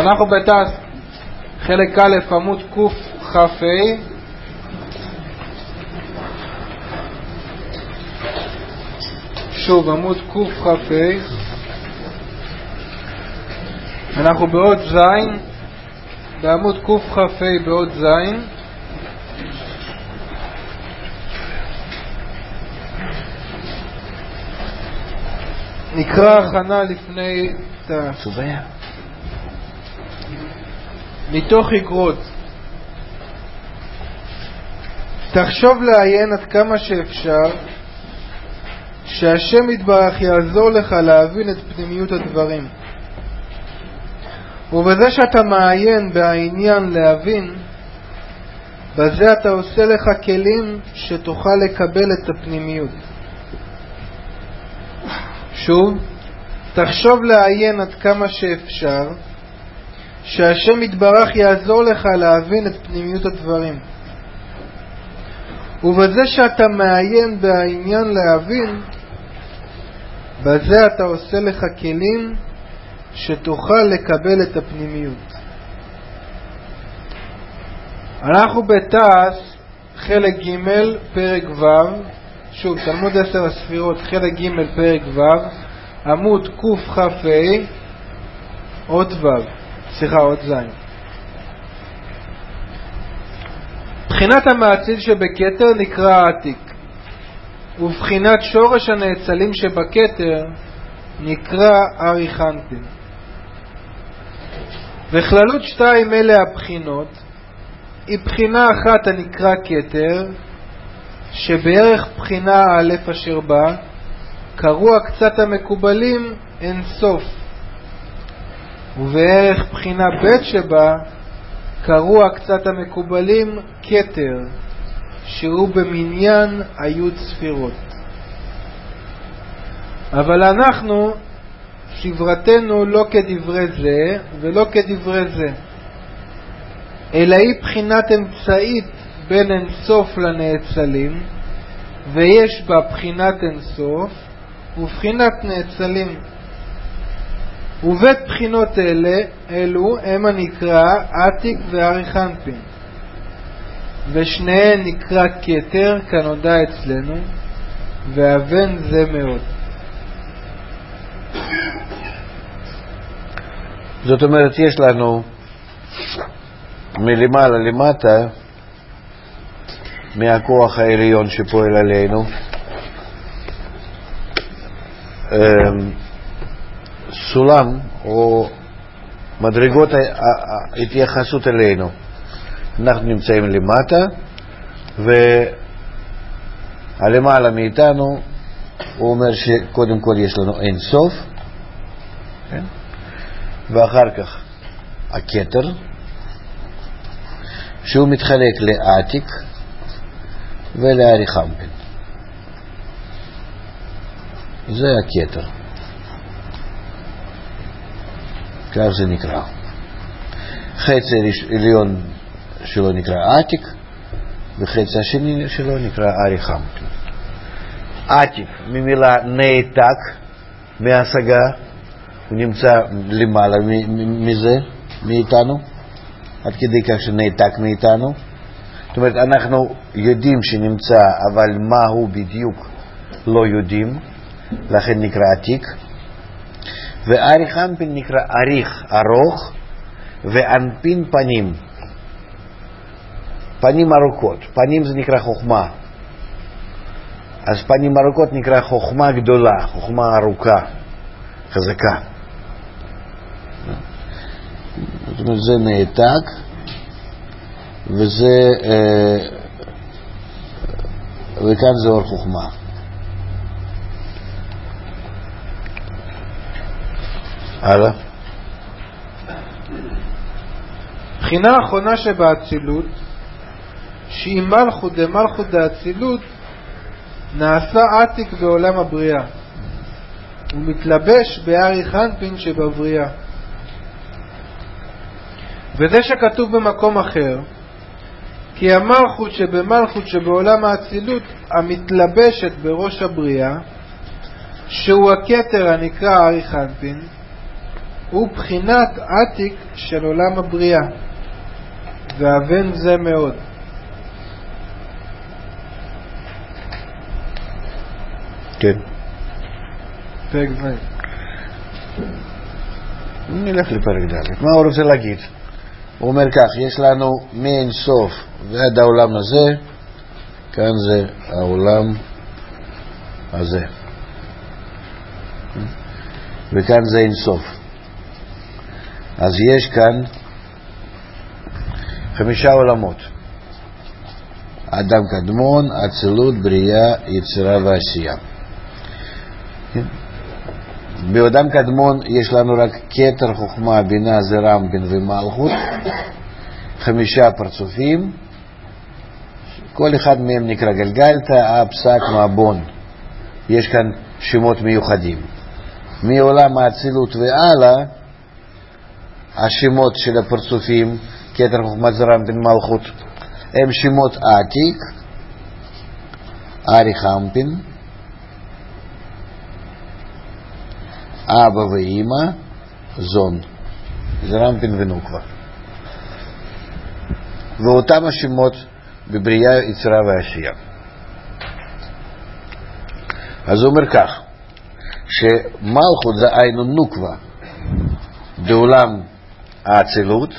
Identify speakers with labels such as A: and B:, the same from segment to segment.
A: אנחנו בתעש חלק א' עמוד קכ"ה. שוב עמוד קכ"ה, אנחנו בעוד זין, בעמוד קכ"ה בעוד זין. נקרא הכנה לפני תעש. מתוך איגרות. תחשוב לעיין עד כמה שאפשר שהשם יתברך יעזור לך להבין את פנימיות הדברים, ובזה שאתה מעיין בעניין להבין, בזה אתה עושה לך כלים שתוכל לקבל את הפנימיות. שוב, תחשוב לעיין עד כמה שאפשר שהשם יתברך יעזור לך להבין את פנימיות הדברים, ובזה שאתה מעיין בעניין להבין, בזה אתה עושה לך כלים שתוכל לקבל את הפנימיות. אנחנו בתעש חלק ג' פרק ו', שוב תלמוד 10 הספירות חלק ג' פרק ו', עמוד קכ"ה עוד ז'. בחינת המעציל שבכתר נקרא עתיק, ובחינת שורש הנאצלים שבכתר נקרא אריכנטין. וכללות שתיים אלה הבחינות היא בחינה אחת הנקרא כתר, שבערך בחינה א' אשר בה קראו קצת המקובלים אין סוף, ובערך בחינה ב' שבה קראו קצת המקובלים כתר, שהוא במניין היוד ספירות. אבל אנחנו שברתנו לא כדברי זה ולא כדברי זה, אלא היא בחינת אמצעית בין אינסוף לנאצלים, ויש בה בחינת אינסוף ובחינת נאצלים. ובית בחינות אלו הם הנקרא עתיק ואריכנטין, ושניהם נקרא כתר כנודע אצלנו, ואבן זה מאוד.
B: זאת אומרת, יש לנו מלמעלה למטה, מהכוח העליון שפועל עלינו, סולם או מדרגות התייחסות אלינו. אנחנו נמצאים למטה, והלמעלה מאיתנו הוא אומר שקודם כל יש לנו אין סוף, כן? ואחר כך הכתר שהוא מתחלק לעתיק ולאריכנטין. זה הכתר, כך זה נקרא. חצי עליון שלו נקרא עתיק, וחצי השני שלו נקרא אריכנטין. עתיק ממילה נעתק, מהשגה, הוא נמצא למעלה מזה, מאיתנו, עד כדי כך שנעתק מאיתנו. זאת אומרת, אנחנו יודעים שנמצא, אבל מה הוא בדיוק לא יודעים, לכן נקרא עתיק. ואריכנטין נקרא אריך, ארוך, ואנפין פנים, פנים ארוכות. פנים זה נקרא חוכמה, אז פנים ארוכות נקרא חוכמה גדולה, חוכמה ארוכה, חזקה. זאת אומרת, זה נעתק, וזה וכאן זה אור חוכמה. הלאה.
A: בחינה האחרונה שבאצילות, שהיא מלכות דמלכות דאצילות, נעשה עתיק בעולם הבריאה, ומתלבש באריכנטין שבבריאה. וזה שכתוב במקום אחר, כי המלכות שבמלכות שבעולם האצילות המתלבשת בראש הבריאה, שהוא הכתר הנקרא אריכנטין, הוא בחינת עתיק של עולם הבריאה, ואבן זה מאוד.
B: כן.
A: פרק ז'.
B: נלך לפרק ד'. מה הוא רוצה להגיד? הוא אומר כך, יש לנו מאין סוף ועד העולם הזה, כאן זה העולם הזה, וכאן זה אין סוף. אז יש כאן 5 עולמות: אדם קדמון, אצילות, בריאה, יצירה ועשייה. באדם קדמון יש לנו רק כתר, חוכמה, בינה, זרע, אנפין ומלכות, 5 פרצופים, כל אחד מהם נקרא גלגלתא, פסק, מבון. יש כאן שמות מיוחדים. מעולם האצילות והלאה, השמות של הפרצופים, כתר, חוכמה, זרע, אנפין, מלכות, הם שמות עתיק, אריך, אנפין, אבא ואמא, זון, זרע, אנפין ונוקבה. ואותם השמות בבריאה, יצירה ועשייה. אז הוא אומר כך, שמלכות זה היינו נוקבה בעולם האצילות,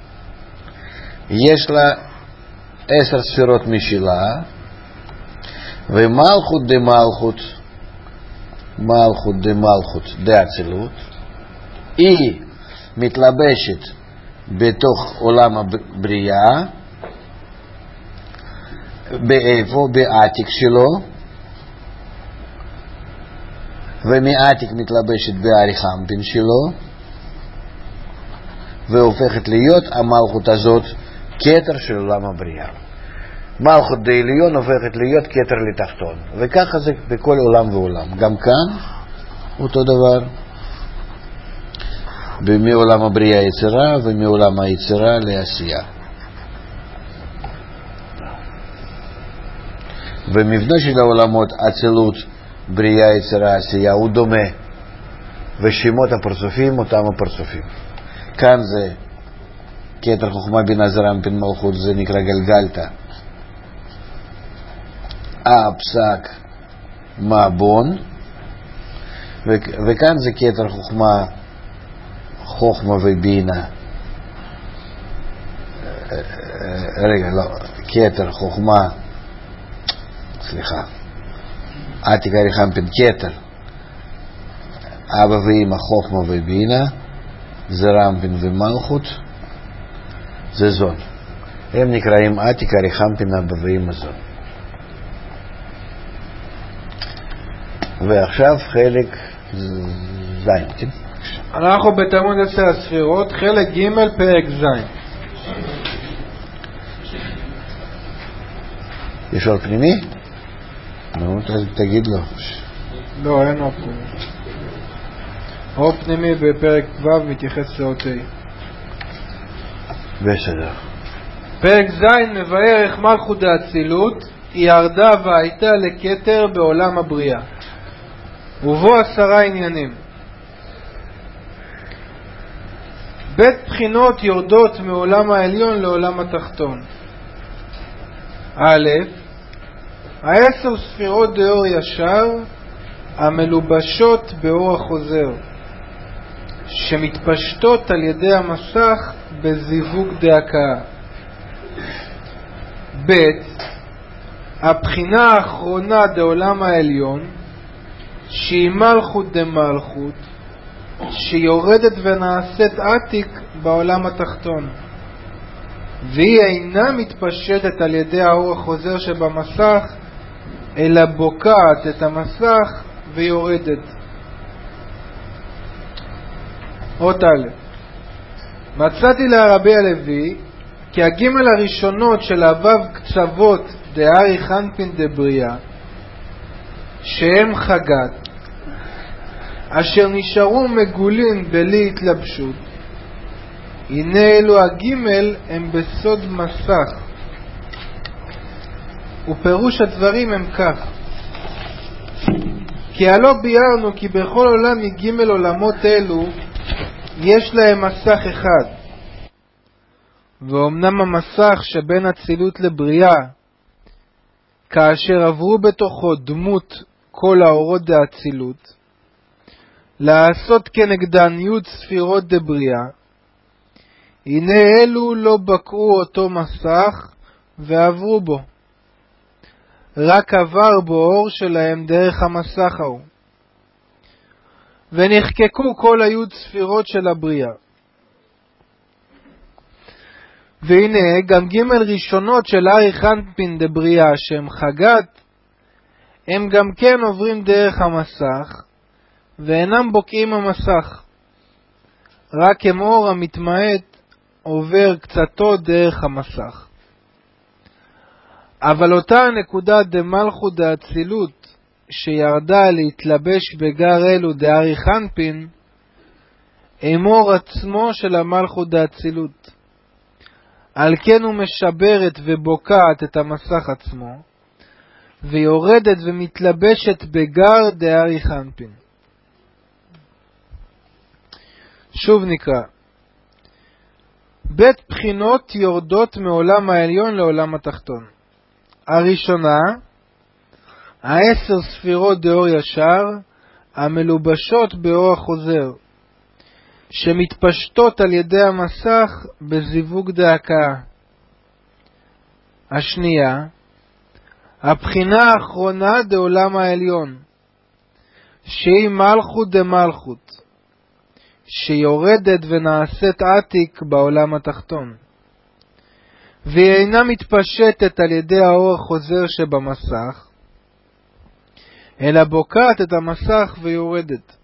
B: יש לה 10 ספירות משלה, ומלכות דמלכות, מלכות דמלכות דאצילות, היא מתלבשת בתוך עולם הבריאה, באיפה? בעתיק שלו, ומעתיק מתלבשת באריך אנפין שלו, והופכת להיות המלכות הזאת כתר של עולם הבריאה. מלכות דעליון הופכת להיות כתר לתחתון, וככה זה בכל עולם ועולם. גם כאן אותו דבר, מעולם הבריאה יצירה ומעולם היצירה לעשייה. ומבנה של העולמות אצילות, בריאה, יצירה, עשייה הוא דומה, ושמות הפרצופים אותם הפרצופים. כאן זה כתר, חוכמה, בינה, זרע, אנפין, מלכות, זה נקרא גלגלתא, פסק, מבון, וכאן זה כתר, חוכמה ובינה, רגע, לא, כתר, חוכמה, סליחה, עתיק, אריך, אנפין, כתר, אבא ואמא, חוכמה ובינה, זרע, אנפין ומלכות, זה זון. הם נקראים עתיק, אריך, אנפין, אבא ואמא, זון. ועכשיו חלק ז', כן?
A: אנחנו בתלמוד 10 הספירות, חלק ג', פרק ז'.
B: יש אור פנימי? נו, תגיד לו.
A: לא, אין אור פנימי. אור פנימי בפרק ו' מתייחס לאות ה'.
B: בסדר.
A: פרק ז' מבאר איך מלכות דאצילות היא ירדה והייתה לכתר בעולם הבריאה, ובו 10 עניינים. בית בחינות יורדות מעולם העליון לעולם התחתון. א', 10 ספירות דאור ישר המלובשות באור החוזר, שמתפשטות על ידי המסך בזיווג דהקאה. ב', הבחינה האחרונה דעולם העליון, שהיא מלכות דמלכות, שיורדת ונעשית עתיק בעולם התחתון, והיא אינה מתפשטת על ידי האור החוזר שבמסך, אלא בוקעת את המסך ויורדת. אות א', מצאתי להרבי הלוי כי הגימל הראשונות של הוו קצוות דאריך אנפין דבריאה, שהם חגת, אשר נשארו מגולים בלי התלבשות, הנה אלו הגימל הם בסוד מסך. ופירוש הדברים הם כך: כי הלא ביארנו כי בכל עולם מגימל עולמות אלו יש להם מסך אחד, ואומנם המסך שבין אצילות לבריאה, כאשר עברו בתוכו דמות כל האורות דאצילות, לעשות כנגדן י' ספירות דבריאה, הנה אלו לא בקעו אותו מסך ועברו בו, רק עבר בו אור שלהם דרך המסך ההוא, ונחקקו כל הי' ספירות של הבריאה. והנה גם ג' ראשונות של אריך אנפין דבריאה שהם חגת, הם גם כן עוברים דרך המסך ואינם בוקעים המסך, רק הם אור המתמעט עובר קצתו דרך המסך. אבל אותה הנקודה דמלכות דאצילות שירדה להתלבש בגר אלו דאריך אנפין, הם אור עצמו של המלכות דאצילות, על כן הוא משברת ובוקעת את המסך עצמו, ויורדת ומתלבשת בגר דאריך אנפין. שוב נקרא, בית בחינות יורדות מעולם העליון לעולם התחתון. הראשונה, 10 ספירות דאור ישר, המלובשות באור החוזר, שמתפשטות על ידי המסך בזיווג דהקה. השנייה, הבחינה האחרונה דעולם העליון, שהיא מלכות דמלכות, שיורדת ונעשית עתיק בעולם התחתון, והיא אינה מתפשטת על ידי האור החוזר שבמסך, אלא בוקעת את המסך ויורדת.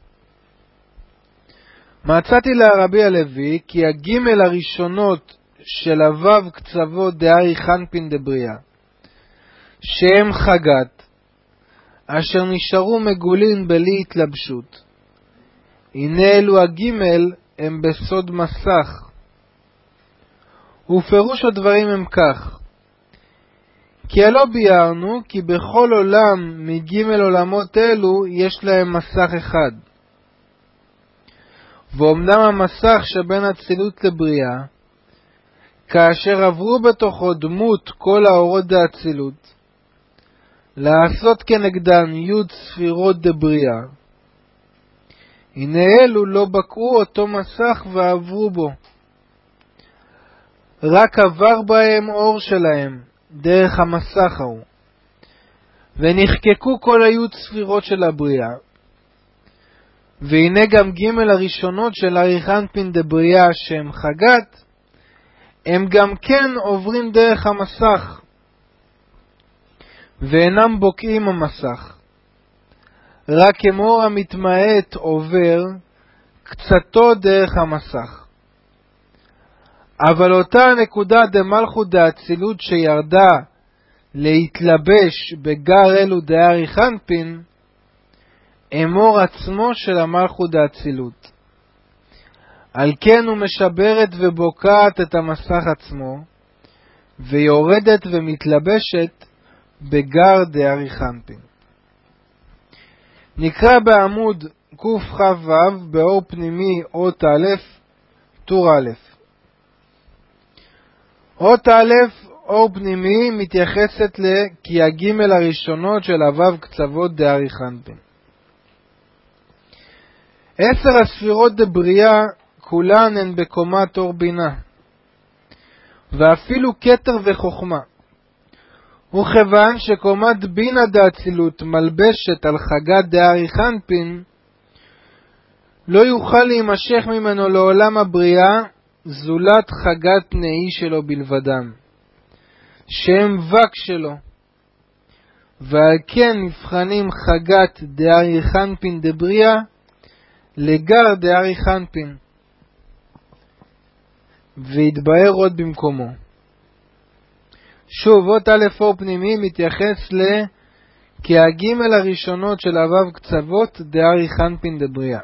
A: מצאתי לרבי הלוי כי הגימל הראשונות של הוו קצוות דאריך אנפין דבריאה, שהם חגת, אשר נשארו מגולין בלי התלבשות, הנה אלו הגימל הם בסוד מסך. ופירוש הדברים הם כך, כי הלא ביארנו כי בכל עולם מגימל עולמות אלו יש להם מסך אחד, ואומנם המסך שבין אצילות לבריאה, כאשר עברו בתוכו דמות כל האורות דאצילות, לעשות כנגדן י' ספירות דבריאה, הנה אלו לא בקעו אותו מסך ועברו בו, רק עבר בהם אור שלהם דרך המסך ההוא, ונחקקו כל הי' ספירות של הבריאה. והנה גם ג' הראשונות של אריך אנפין דבריאה שהם חגת, הם גם כן עוברים דרך המסך, ואינם בוקעים המסך, רק הם אור המתמעט עובר קצתו דרך המסך. אבל אותה הנקודה דמלכות דאצילות שירדה להתלבש בגר אלו דאריך אנפין, הם אור עצמו של המלכות דאצילות, על כן הוא משברת ובוקעת את המסך עצמו, ויורדת ומתלבשת בגר דאריך אנפין. נקרא בעמוד קכ"ו באור פנימי אות א', טור א'. אות א', אור פנימי, מתייחסת כי הגימל הראשונות של הוו קצוות דאריך אנפין. 10 הספירות דבריאה כולן הן בקומת אור בינה, ואפילו כתר וחוכמה. וכיוון שקומת בינה דאצילות מלבשת על חגת דאריך אנפין, לא יוכל להימשך ממנו לעולם הבריאה זולת חגת נאי שלו בלבדם, שהם וק שלו, ועל כן נבחנים חגת דאריך אנפין דבריאה לגר דאריך אנפין, והתבאר עוד במקומו. שוב, אות א' אור פנימי מתייחס כי הגימל הראשונות של הוו קצוות דאריך אנפין דבריאה.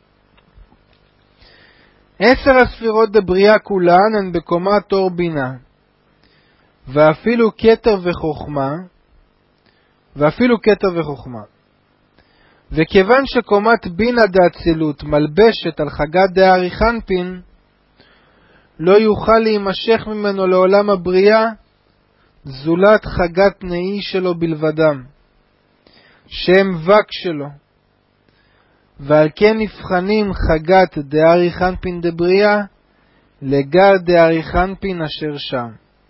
A: 10 הספירות דבריאה כולן הן בקומת אור בינה, ואפילו כתר וחוכמה, וכיוון שקומת בינה דאצילות מלבשת על חגת דארי חנפין, לא יוכל להימשך ממנו לעולם הבריאה זולת חגת נאי שלו בלבדם, שהם וק שלו, ועל כן נבחנים חגת דארי חנפין דבריאה לגר דארי חנפין אשר שם,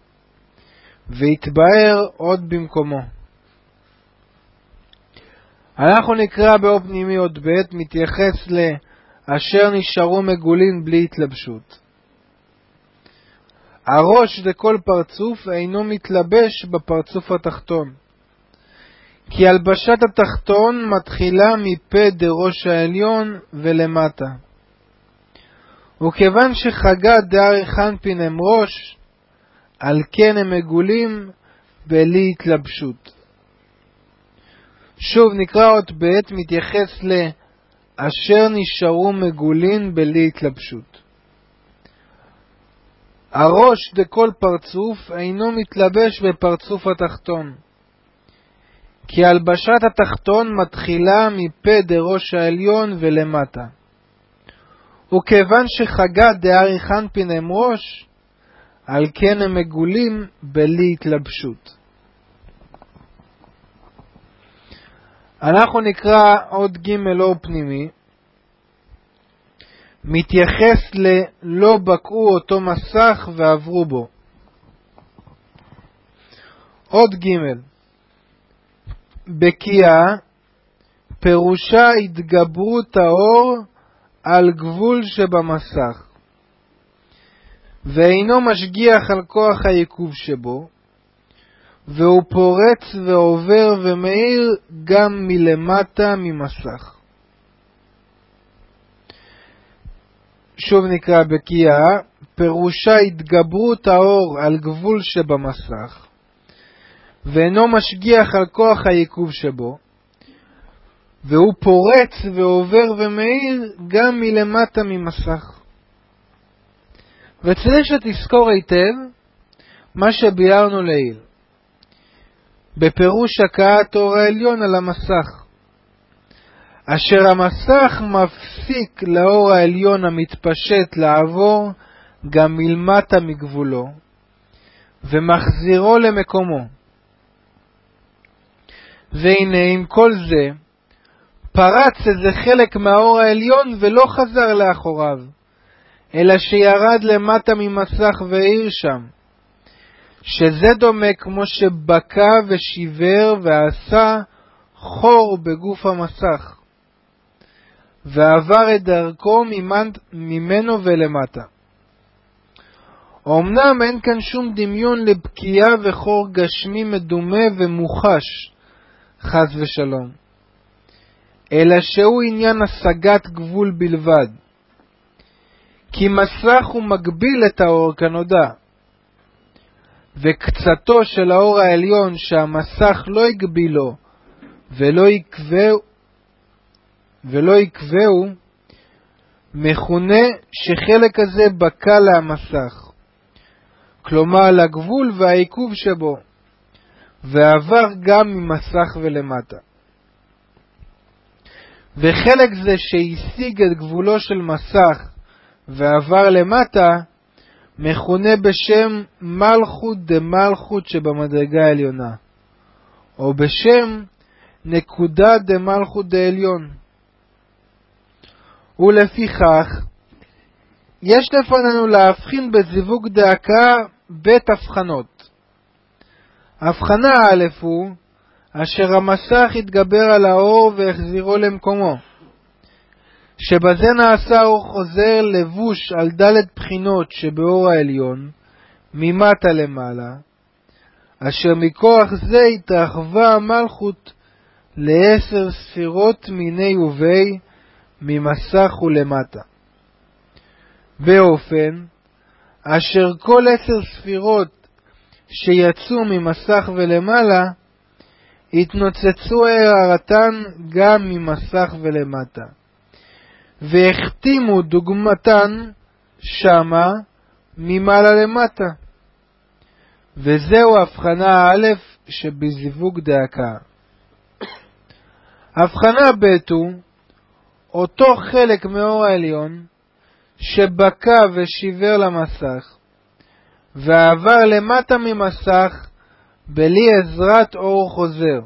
A: והתבאר עוד במקומו. אנחנו נקרא באור פנימי עוד ב', מתייחס לאשר נשארו מגולין בלי התלבשות. הראש דכל פרצוף אינו מתלבש בפרצוף התחתון, כי הלבשת התחתון מתחילה מפה דראש העליון ולמטה. וכיוון שחגת דארי חנפין הם ראש, על כן הם מגולים בלי התלבשות. שוב נקרא עוד ב', מתייחס לאשר נשארו מגולין בלי התלבשות. הראש דכל פרצוף אינו מתלבש בפרצוף התחתון, כי הלבשת התחתון מתחילה מפה דראש העליון ולמטה. וכיוון שחגת דארי חנפין הם ראש, על כן הם מגולים בלי התלבשות. אנחנו נקרא עוד ג' אור פנימי, מתייחס ללא בקעו אותו מסך ועברו בו. עוד ג' בקיעה פירושה התגברות האור על גבול שבמסך, ואינו משגיח על כוח העיכוב שבו, והוא פורץ ועובר ומאיר גם מלמטה ממסך. שוב נקרא בקיעה, פירושה התגברות האור על גבול שבמסך, ואינו משגיח על כוח העיכוב שבו, והוא פורץ ועובר ומאיר גם מלמטה ממסך. וצריך שתזכור היטב מה שביארנו לעיל בפירוש הכאת אור העליון על המסך, אשר המסך מפסיק לאור העליון המתפשט לעבור גם מלמטה מגבולו ומחזירו למקומו. והנה עם כל זה פרץ איזה חלק מהאור העליון ולא חזר לאחוריו, אלא שירד למטה ממסך והאיר שם, שזה דומה כמו שבקע ושיבר ועשה חור בגוף המסך, ועבר את דרכו ממנו ולמטה. אמנם אין כאן שום דמיון לבקיעה וחור גשמי מדומה ומוחש, חס ושלום, אלא שהוא עניין השגת גבול בלבד, כי מסך הוא מגביל את האור כנודע, וקצתו של האור העליון שהמסך לא הגבילו ולא יקבעו, מכונה שחלק הזה בקע למסך, כלומר לגבול והעיכוב שבו, ועבר גם ממסך ולמטה. וחלק זה שהשיג את גבולו של מסך ועבר למטה, מכונה בשם מלכות דמלכות שבמדרגה העליונה, או בשם נקודה דמלכות דעליון. ולפיכך יש לפנינו להבחין בזיווג דאקה בית הבחנות. הבחנה א' הוא אשר המסך התגבר על האור והחזירו למקומו, שבזה נעשה אור חוזר לבוש על ד' בחינות שבאור העליון ממטה למעלה, אשר מכוח זה התרחבה המלכות ל10 ספירות מיני ובי ממסך ולמטה, באופן אשר כל 10 ספירות שיצאו ממסך ולמעלה התנוצצו הערתן גם ממסך ולמטה, והחתימו דוגמתן שמה ממעלה למטה. וזהו הבחנה א' שבזיווג דאקה. הבחנה ב' הוא אותו חלק מאור העליון שבקע ושיבר למסך ועבר למטה ממסך בלי עזרת אור חוזר,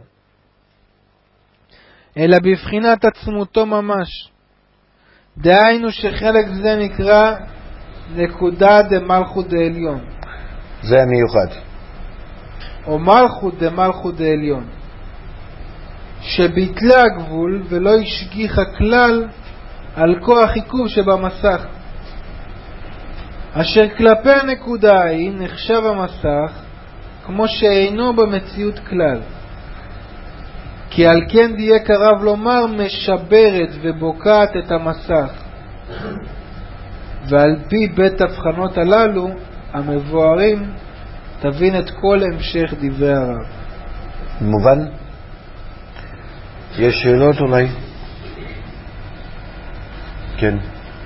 A: אלא בבחינת עצמותו ממש. דהיינו שחלק זה נקרא נקודה דמלכות דעליון,
B: זה המיוחד,
A: או מלכות דמלכות דעליון, שביטלה הגבול ולא השגיחה כלל על כוח עיכוב שבמסך, אשר כלפי הנקודה ההיא נחשב המסך כמו שאינו במציאות כלל. כי על כן דיה קרב לומר משברת ובוקעת את המסך. ועל פי בית הבחנות הללו המבוארים תבין את כל המשך דברי הרב.
B: מובן? יש שאלות אולי? כן.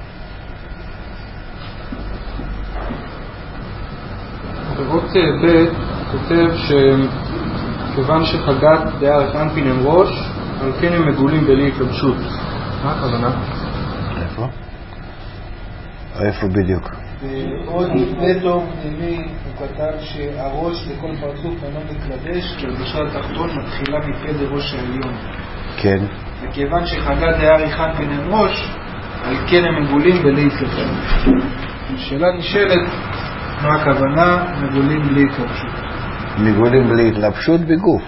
C: באות ב' כותב שכיוון שחגת דארץ אנפין הם ראש, על כן הם מגולים בלי התלבשות. מה הכוונה?
B: איפה בדיוק?
A: עוד לפני תום פנימי הוא כתב שהראש לכל פרצוף אינו מתלבש, כי הלבשה התחתון מתחילה מפה לראש העליון.
B: כן.
A: וכיוון שחגת דארץ אנפין הם ראש, על כן הם מגולים בלי התלבשות. השאלה נשאלת, מה הכוונה מגולים בלי התלבשות?
B: מגולים בלי התלבשות בגוף.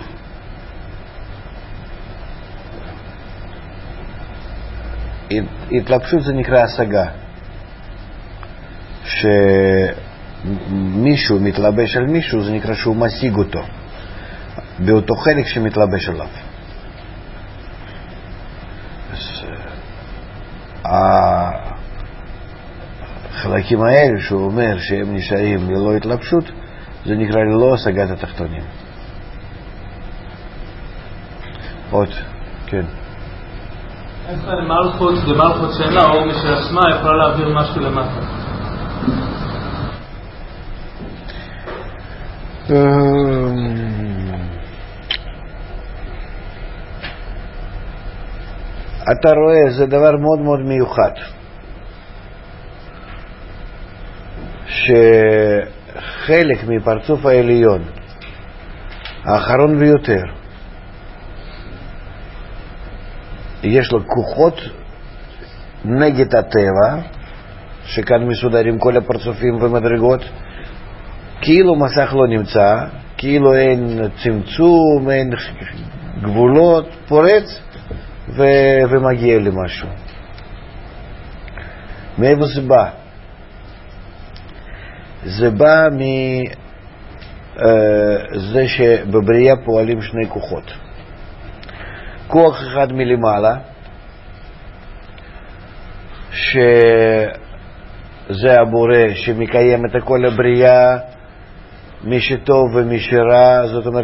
B: התלבשות זה נקרא השגה. שמישהו מתלבש על מישהו, זה נקרא שהוא משיג אותו באותו חלק שמתלבש עליו. אז החלקים האלה שהוא אומר שהם נשארים ללא התלבשות, זה נקרא ללא השגת התחתונים. עוד, כן.
C: איך מלכות זה מלכות שאינה אור משל עצמה יכולה להעביר משהו למטה?
B: אתה רואה, זה דבר מאוד מאוד מיוחד, שחלק מפרצוף העליון האחרון ביותר יש לו כוחות נגד הטבע, שכאן מסודרים כל הפרצופים ומדרגות, כאילו מסך לא נמצא, כאילו אין צמצום, אין גבולות, פורץ ומגיע למשהו. מאיפה זה בא? זה בא מזה שבבריאה פועלים שני כוחות. כוח אחד מלמעלה, שזה הבורא שמקיים את כל הבריאה, מי שטוב ומי שרע, זאת אומרת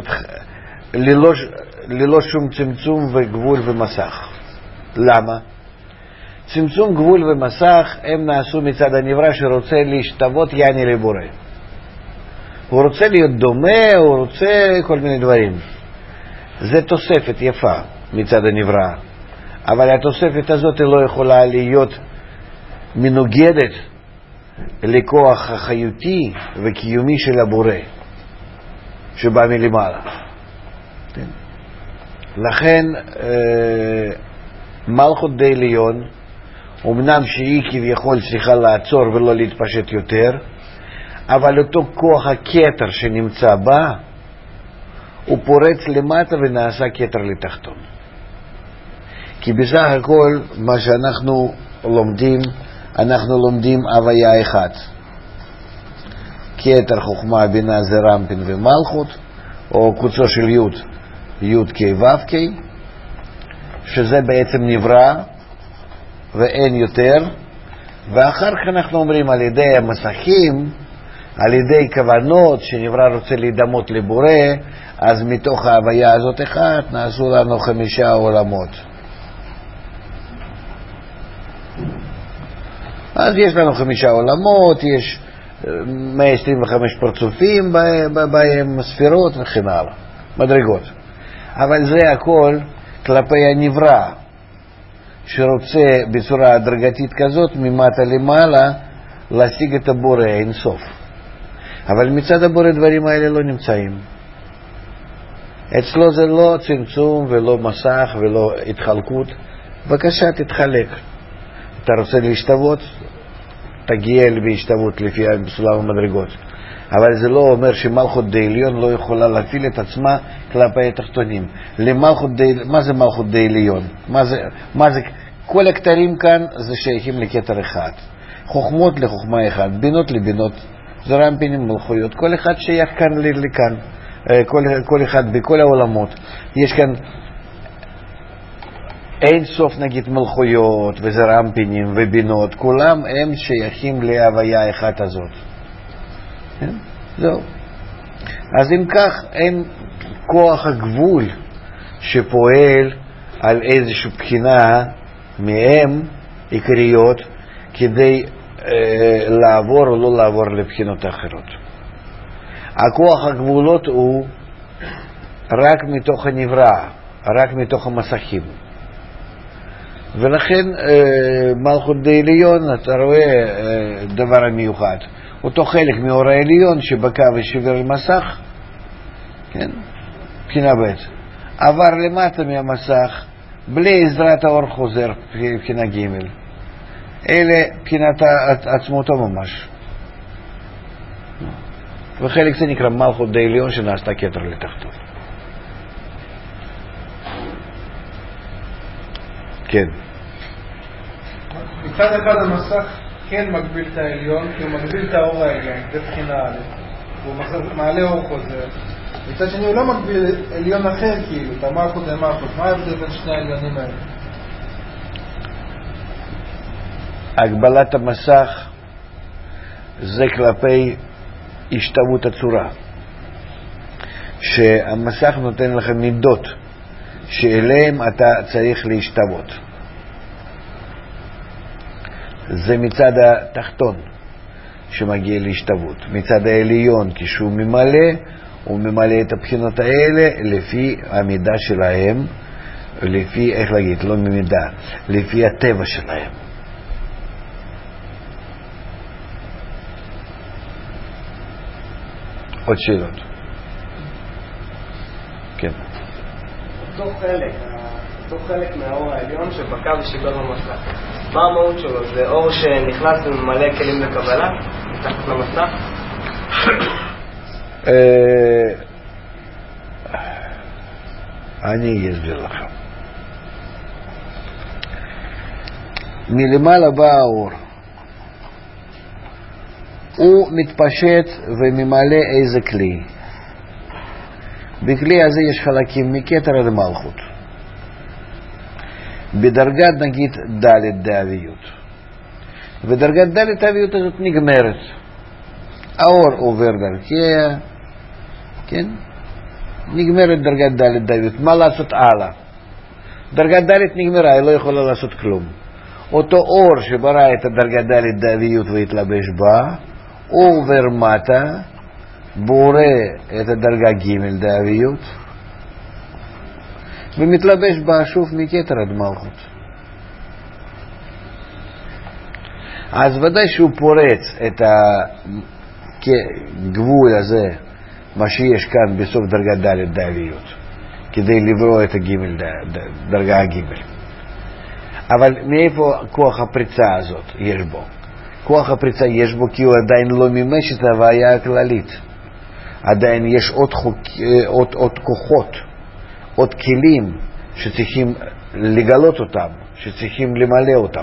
B: ללא שום צמצום וגבול ומסך. למה? צמצום, גבול ומסך הם נעשו מצד הנברא שרוצה להשתוות יעני לבורא. הוא רוצה להיות דומה, הוא רוצה כל מיני דברים. זה תוספת יפה מצד הנברא, אבל התוספת הזאת לא יכולה להיות מנוגדת לכוח החיותי וקיומי של הבורא שבא מלמעלה. לכן מלכות דעליון, אמנם שהיא כביכול צריכה לעצור ולא להתפשט יותר, אבל אותו כוח הכתר שנמצא בה הוא פורץ למטה ונעשה כתר לתחתון. כי בסך הכל מה שאנחנו לומדים, אנחנו לומדים הוויה אחת, כתר חוכמה בינה זה רמפין ומלכות, או קוצו של י' ק' ו' ק', שזה בעצם נברא ואין יותר, ואחר כך אנחנו אומרים על ידי המסכים, על ידי כוונות שנברא רוצה להידמות לבורא, אז מתוך ההוויה הזאת אחת נעשו לנו 5 עולמות. אז יש לנו 5 עולמות, יש 125 פרצופים בהם, ספירות וכן הלאה, מדרגות. אבל זה הכל כלפי הנברא, שרוצה בצורה הדרגתית כזאת ממטה למעלה להשיג את הבורא אין סוף. אבל מצד הבורא דברים האלה לא נמצאים. אצלו זה לא צמצום ולא מסך ולא התחלקות. בבקשה תתחלק. אתה רוצה להשתוות, תגיע להשתוות לפי סולם המדרגות. אבל זה לא אומר שמלכות דעליון לא יכולה להפעיל את עצמה כלפי התחתונים. מה זה מלכות דעליון? מה זה? כל הכתרים כאן זה שייכים לכתר אחד. חוכמות לחוכמה אחד, בינות לבינות, זה רמפינים מלכויות. כל אחד שייך כאן לכאן. כל אחד בכל העולמות. יש כאן אין סוף נגיד מלכויות וזה רמפינים ובינות. כולם הם שייכים להוויה אחת הזאת. זהו. אז אם כך אין כוח הגבול שפועל על איזושהי בחינה מהם עיקריות כדי לעבור או לא לעבור לבחינות אחרות. הכוח הגבולות הוא רק מתוך הנברא, רק מתוך המסכים. ולכן מלכות דעליון אתה רואה דבר מיוחד. אותו חלק מאור העליון שבקע ושיבר למסך, כן? בחינה ב' עבר למטה מהמסך בלי עזרת האור חוזר בחינה ג'. אלה בחינת עצמותו ממש. וחלק זה נקרא מלכות דעליון שנעשתה כתר לתחתון. כן.
A: מצד אחד המסך כן מגביל את העליון, כי הוא מגביל את האור העליון, זה בחינה א', הוא מעלה אור חוזר. מצד שני הוא לא מגביל עליון אחר, כאילו, את המלכות ומלכות. מה ההבדל בין שני העליונים האלה?
B: הגבלת המסך זה כלפי השתוות הצורה, שהמסך נותן לך מידות שאליהם אתה צריך להשתוות. זה מצד התחתון שמגיע להשתוות. מצד העליון כשהוא ממלא, הוא ממלא את הבחינות האלה לפי המידה שלהם, לפי, איך להגיד, לא ממידה, לפי הטבע שלהם. עוד שאלות? כן.
D: אותו חלק מהאור העליון שבקע ושיבר במסך. מה המהות שלו? זה אור שנכנס וממלא כלים לקבלה? מתחת למסך?
B: אני אסביר לכם. מלמעלה בא האור. הוא מתפשט וממלא איזה כלי. בכלי הזה יש חלקים מכתר עד מלכות. בדרגת נגיד ד' דאביות. ודרגת ד' דאביות הזאת נגמרת. האור עובר דרכיה, כן? נגמרת דרגת ד' דאביות. מה לעשות הלאה? דרגת ד' נגמרה, היא לא יכולה לעשות כלום. אותו אור שברא את הדרגת ד' דאביות והתלבש בה, הוא עובר מטה, בורא את הדרגה ג' דאביות, ומתלבש בה שוב מכתר עד מלכות. אז ודאי שהוא פורץ את הגבול הזה, מה שיש כאן בסוף דרגת ד' דאביות, כדי לברוא את דרגה הג'. אבל מאיפה כוח הפריצה הזאת יש בו? כוח הפריצה יש בו כי הוא עדיין לא מימש את ההוויה הכללית. עדיין יש עוד כוחות, עוד כלים שצריכים לגלות אותם, שצריכים למלא אותם.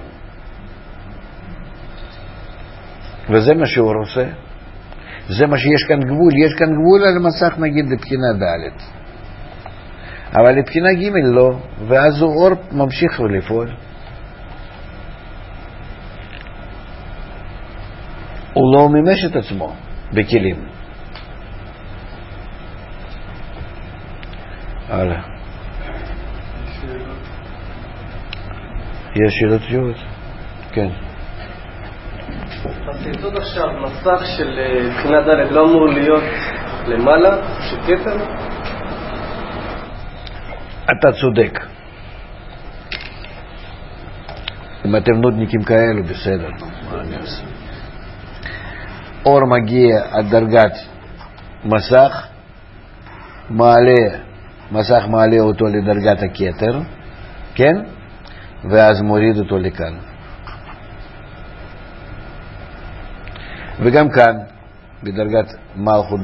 B: וזה מה שהוא רוצה. זה מה שיש כאן גבול. יש כאן גבול על המסך נגיד לבחינה ד', אבל לבחינה ג' לא, ואז הוא אור ממשיך לפעול. הוא לא מימש את עצמו בכלים. הלאה. יש שאלות תשובות? כן.
D: הסידוד עכשיו, מסך של בחינה ד' לא אמור להיות למעלה, של כתר?
B: אתה צודק. אם אתם נודניקים כאלו, בסדר, מה אני עושה? אור מגיע עד דרגת מסך, מסך מעלה אותו לדרגת הכתר, כן? ואז מוריד אותו לכאן. וגם כאן, בדרגת מלכות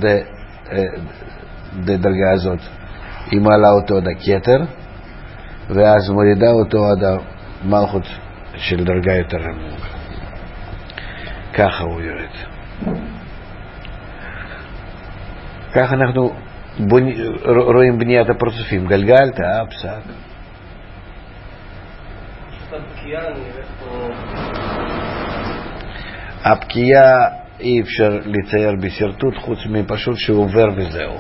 B: דרגה הזאת, היא מעלה אותו עד הכתר, ואז מורידה אותו עד המלכות של דרגה יותר נמוכה. ככה הוא יורד. ככה אנחנו רואים בניית הפרצופים. גלגל, תאה, פסק. הפקיעה אי אפשר לצייר בסרטוט חוץ מפשוט שהוא עובר וזהו.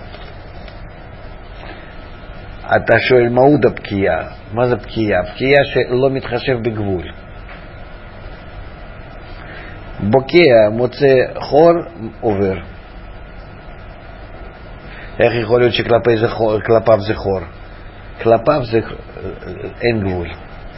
B: אתה שואל מהות הפקיעה. מה זה פקיעה? פקיעה שלא מתחשב בגבול. בוקע, מוצא חור, עובר. איך יכול להיות שכלפיו זה חור? כלפיו זה אין גבול.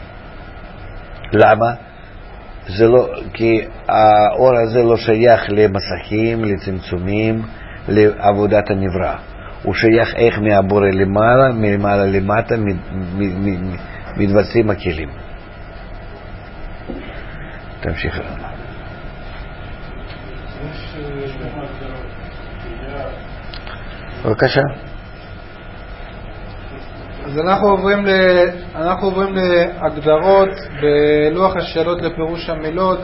B: למה? זה לא, כי האור הזה לא שייך למסכים, לצמצומים, לעבודת הנברא. הוא שייך איך מהבורא למעלה, מלמעלה למטה, מתבצעים הכלים. תמשיך. בבקשה.
A: אז אנחנו עוברים להגדרות בלוח השאלות לפירוש המילות.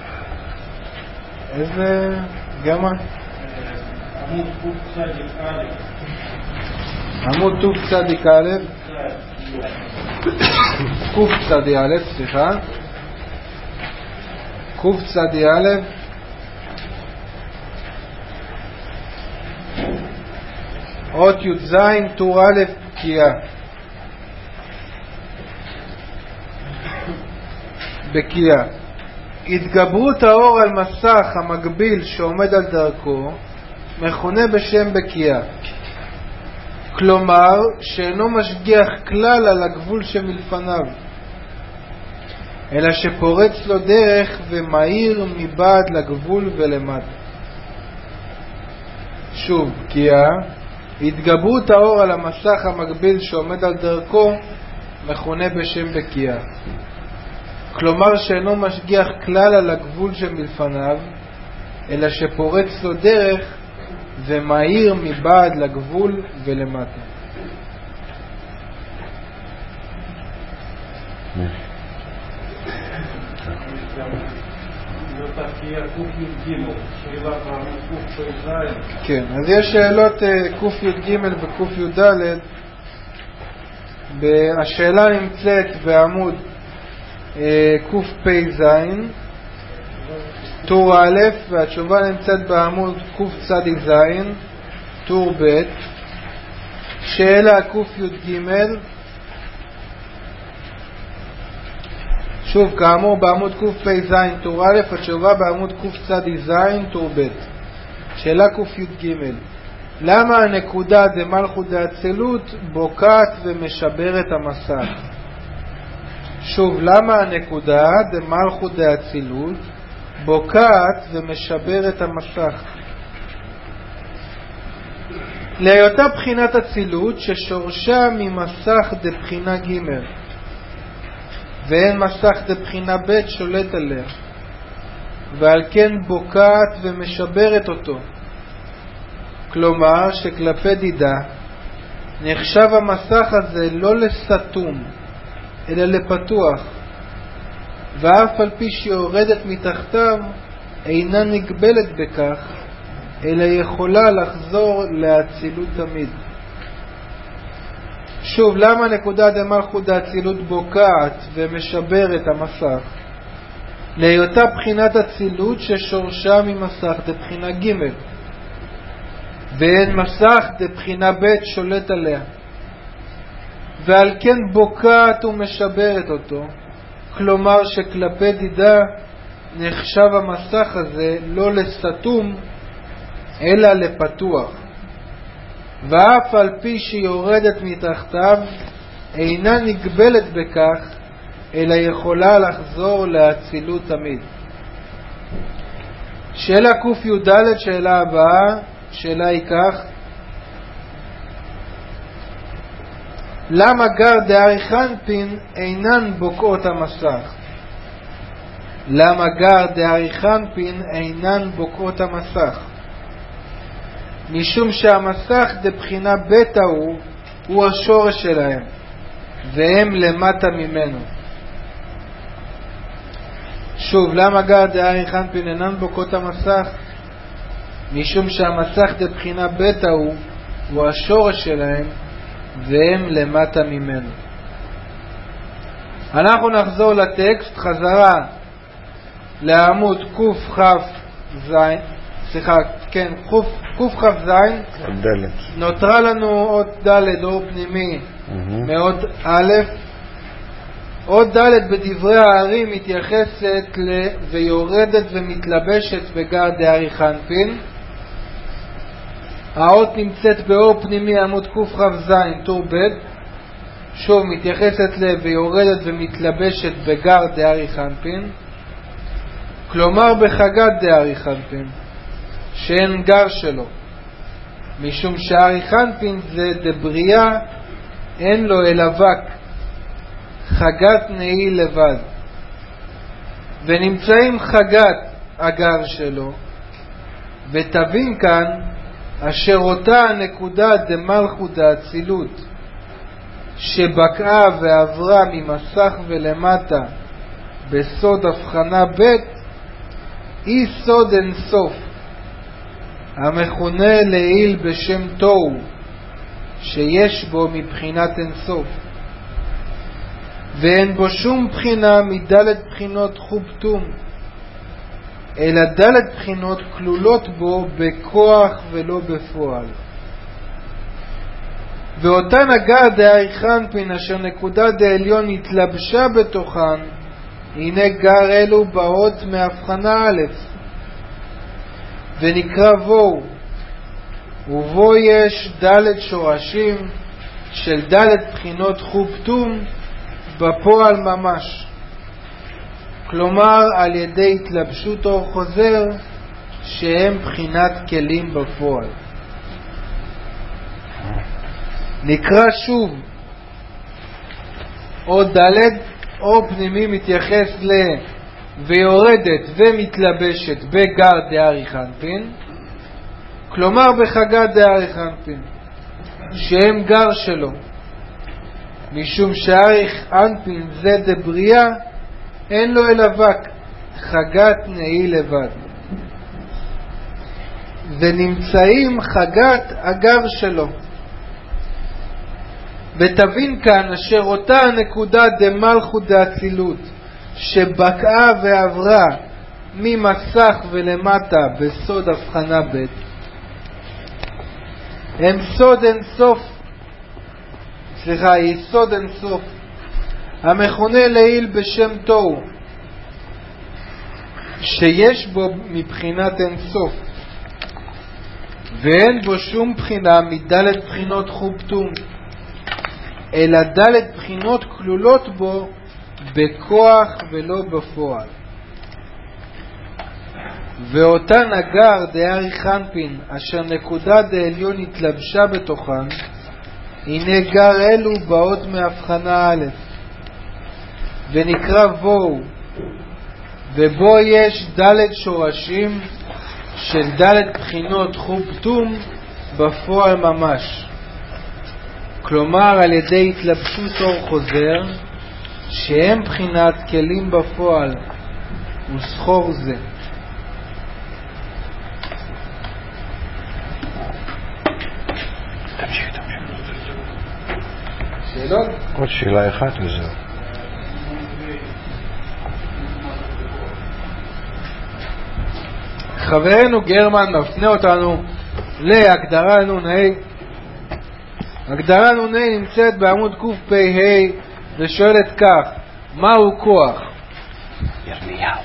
A: איזה גמא? עמוד טוב צדיק א', קוף צדי א', סליחה, קוף צדי א', אות י"ז טור א', בקיעה. בקיעה. התגברות האור על מסך המקביל שעומד על דרכו מכונה בשם בקיעה. כלומר, שאינו משגיח כלל על הגבול שמלפניו, אלא שפורץ לו דרך ומאיר מבעד לגבול ולמטה. שוב, בקיעה. התגברות האור על המסך המקביל שעומד על דרכו מכונה בשם בקיעה. כלומר שאינו משגיח כלל על הגבול שמלפניו, אלא שפורץ לו דרך ומאיר מבעד לגבול ולמטה. כן, אז יש שאלות קוף י"ג וקוף י"ד. השאלה נמצאת בעמוד קוף פ"ז טור א', והתשובה נמצאת בעמוד קוף צדיק ז' טור ב'. שאלה קוף י"ג, שוב כאמור בעמוד קוף פ"ז טור א', התשובה בעמוד קוף צדיק ז' טור ב'. שאלה קוף י"ג, למה הנקודה דמלכות דאצילות בוקעת ומשברת המסך? שוב, למה הנקודה דמלכות דאצילות בוקעת ומשברת המסך? להיותה בחינת אצילות ששורשה ממסך דבחינה ג' ואין מסך דבחינה ב' שולט עליה, ועל כן בוקעת ומשברת אותו. כלומר שכלפי דידה נחשב המסך הזה לא לסתום אלא לפתוח, ואף על פי שיורדת מתחתיו אינה נגבלת בכך, אלא יכולה לחזור לאצילות תמיד. שוב, למה נקודה דמלכות דאצילות בוקעת ומשברת המסך? להיותה בחינת אצילות ששורשה ממסך דבחינה ג' ואין מסך דבחינה ב' שולט עליה, ועל כן בוקעת ומשברת אותו. כלומר שכלפי דידה נחשב המסך הזה לא לסתום אלא לפתוח, ואף על פי שיורדת מתחתיו אינה נגבלת בכך, אלא יכולה לחזור לאצילות תמיד. שאלה ק"ד, שאלה הבאה, שאלה היא כך: למה גר דארי חנפין אינן בוקעות המסך? למה גר דארי חנפין אינן בוקעות המסך? משום שהמסך דבחינה בטא הוא השורש שלהם, והם למטה ממנו. שוב, למה גר דארי חנפין אינן בוקעות המסך? משום שהמסך דבחינה בטא הוא השורש שלהם, והם למטה ממנו. אנחנו נחזור לטקסט, חזרה לעמוד קכ"ז. נותרה לנו עוד ד' אור פנימי מעוד א'. עוד ד' בדברי הערים מתייחסת ויורדת ומתלבשת בגר דארי חנפין. האות נמצאת באור פנימי עמוד קכ"ז טור ב', שוב מתייחסת ויורדת ומתלבשת בגר דארי חנפין, כלומר בחגת דארי חנפין, שאין גר שלו, משום שארי חנפין זה דברייה, אין לו אלא וק, חגת נהי לבד, ונמצאים חגת הגר שלו. ותבין כאן אשר אותה הנקודה דמלכות דאצילות שבקעה ועברה ממסך ולמטה בסוד הבחנה ב' היא סוד אין סוף, המכונה לעיל בשם תוהו, שיש בו מבחינת אין סוף, ואין בו שום בחינה מדלת בחינות חובטום, אלא דלת בחינות כלולות בו בכוח ולא בפועל. ואותן הגר דארי חנפין אשר נקודה דעליון התלבשה בתוכן, הנה גר אלו באות מהבחנה א', ונקרא בו, ובו יש ד' שורשים של ד' בחינות חובטום בפועל ממש, כלומר על ידי התלבשות אור חוזר שהם בחינת כלים בפועל. נקרא שוב עוד ד' אור פנימי מתייחס ויורדת ומתלבשת בגר דארי חנפין, כלומר בחגת דארי חנפין, שהם גר שלו, משום שארי חנפין זה דברייה, אין לו אלא וק, חגת נהי לבד, ונמצאים חגת הגר שלו. ותבין כאן אשר אותה הנקודה דמלכות דאצילות שבקעה ועברה ממסך ולמטה בסוד הבחנה ב' הם סוד אין סוף, יסוד אין סוף, המכונה לעיל בשם תוהו, שיש בו מבחינת אין סוף, ואין בו שום בחינה מדלת בחינות חובטום, אלא ד' בחינות כלולות בו בכוח ולא בפועל. ואותן הגר דארי חנפין אשר נקודה דעליון התלבשה בתוכן, הנה גר אלו באות מהבחנה א', ונקרא בו, ובו יש ד' שורשים של ד' בחינות חובטום בפועל ממש, כלומר על ידי התלבשות אור חוזר שהם בחינת כלים בפועל וסחור זה. שאלות?
B: עוד שאלה אחת וזהו.
A: חברנו גרמן מפנה אותנו להגדרה נ"ה. הגדרה נ"ה נמצאת בעמוד קפ"ה ושואלת כך: מהו כוח?
B: ירמיהו.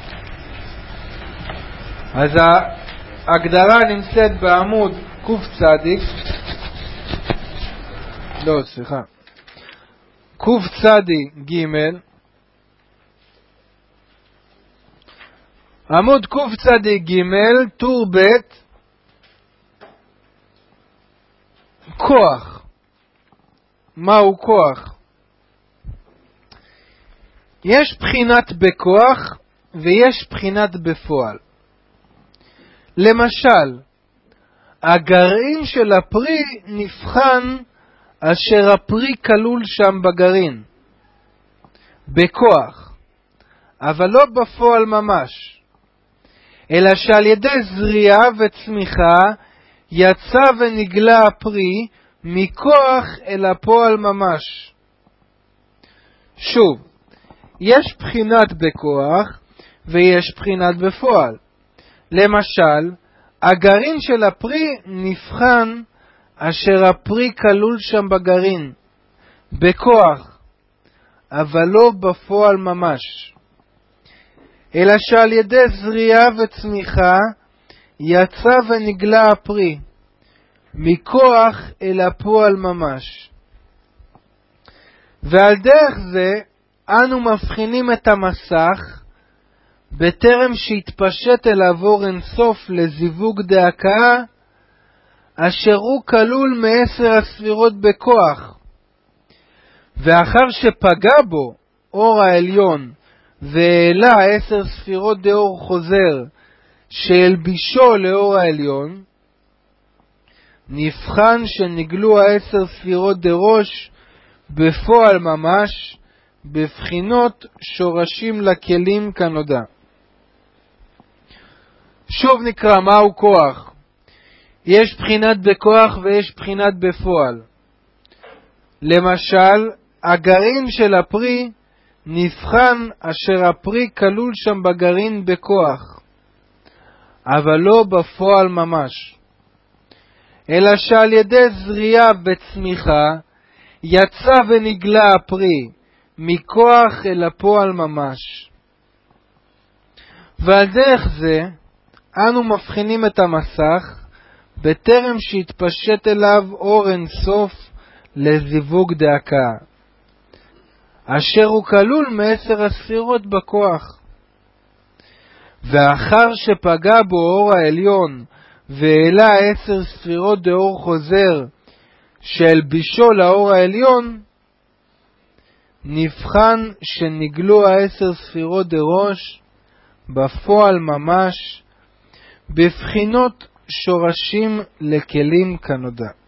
A: אז ההגדרה נמצאת בעמוד קצ, קצ ג', עמוד קצ"ג, טור ב', כוח. מהו כוח? יש בחינת בכוח ויש בחינת בפועל. למשל, הגרעין של הפרי נבחן אשר הפרי כלול שם בגרעין, בכוח, אבל לא בפועל ממש, אלא שעל ידי זריעה וצמיחה יצא ונגלה הפרי מכוח אל הפועל ממש. שוב, יש בחינת בכוח ויש בחינת בפועל. למשל, הגרעין של הפרי נבחן אשר הפרי כלול שם בגרעין, בכוח, אבל לא בפועל ממש, אלא שעל ידי זריעה וצמיחה יצא ונגלה הפרי, מכוח אל הפועל ממש. ועל דרך זה אנו מבחינים את המסך בטרם שהתפשט אליו אור אינסוף לזיווג דהקאה, אשר הוא כלול מ10 הספירות בכוח, ואחר שפגע בו אור העליון והעלה 10 ספירות דאור חוזר שהלבישו לאור העליון, נבחן שנגלו 10 ספירות דראש בפועל ממש, בבחינות שורשים לכלים כנודע. שוב נקרא מהו כוח. יש בחינת בכוח ויש בחינת בפועל. למשל, הגרעין של הפרי נבחן אשר הפרי כלול שם בגרעין בכוח, אבל לא בפועל ממש, אלא שעל ידי זריעה וצמיחה יצא ונגלה הפרי מכוח אל הפועל ממש. ועל דרך זה אנו מבחינים את המסך בטרם שהתפשט אליו אור אינסוף לזיווג דהקאה, אשר הוא כלול מ10 הספירות בכוח. ואחר שפגע בו אור העליון והעלה 10 ספירות דאור חוזר שהלבישו לאור העליון, נבחן שנגלו 10 ספירות דראש בפועל ממש, בבחינות שורשים לכלים כנודע.